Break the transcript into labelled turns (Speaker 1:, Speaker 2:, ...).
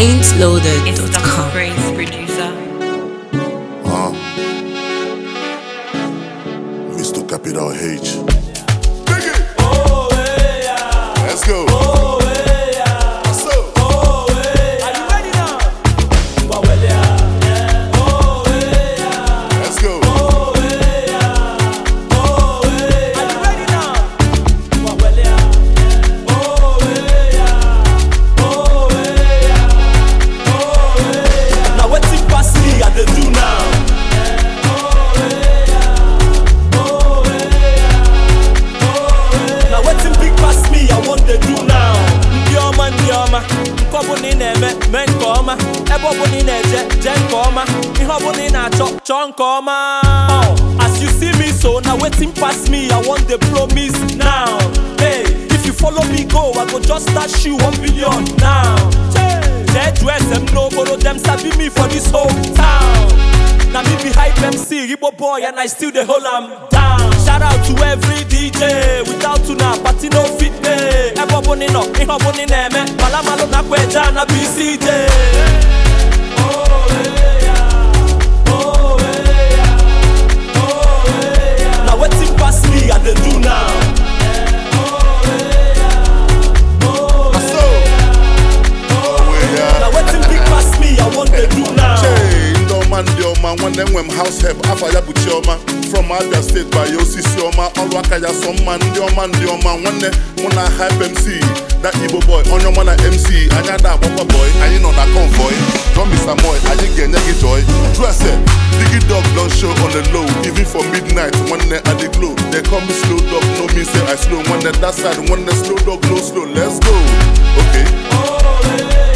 Speaker 1: ain'tloaded.com.
Speaker 2: Praise producer.
Speaker 3: Mr. Capital H.
Speaker 4: Oh, yeah.
Speaker 3: Let's go.
Speaker 4: Oh, yeah.
Speaker 3: So,
Speaker 4: Oh, yeah. Are you ready now? Well, yeah. Oh, yeah.
Speaker 3: let's go.
Speaker 4: Oh, yeah. Oh, yeah. Are you ready now? Well, yeah. Oh, yeah. Oh, yeah. Oh, yeah. Now what's it pass me? I dey do now. Now wetin big pass me, I want to do now. Ndi ọma, nke ọbụla ị na-eme, mee nke ọma. Ebe ọbụla ị na-eje, jee nke ọma. Ihe ọbụla ị na-achọ, chọọ nke ọma. As you see me so, now wetin pass me, I want the promise now. Hey, if you follow me go, I go just dash you 1 billion now. Jee jụọ ese m n'obodo, dem sabi me for this whole town. Now me be hype MC, Igbo boy, and I still dey hold am down. Shout out to every DJ, without tuna party no fit day. Eboboni no, ihoboni neme, malamalo na kweja na BCJ. Oh yeah, oh yeah, oh yeah. Now wetin pass me, I dey do now.
Speaker 3: So,
Speaker 4: Now wetin big pass me, I want to do now.
Speaker 3: Ndioma, when them house help, Afaya Buchioma, from Abia State by OCC Oma, Olwakaya Soma, Ndioma, when I hype MC, that Igbo boy, on your man MC, Anyada Baba boy, and you know that convoy, don't be Samoy, I just get negi joy. Dress it, Diggy Dog don't show on the low, even for midnight, when they at the glow, they call me slow dog, no me say I slow, when they that side, when they slow dog, no slow, let's go, okay.
Speaker 4: Oh yeah.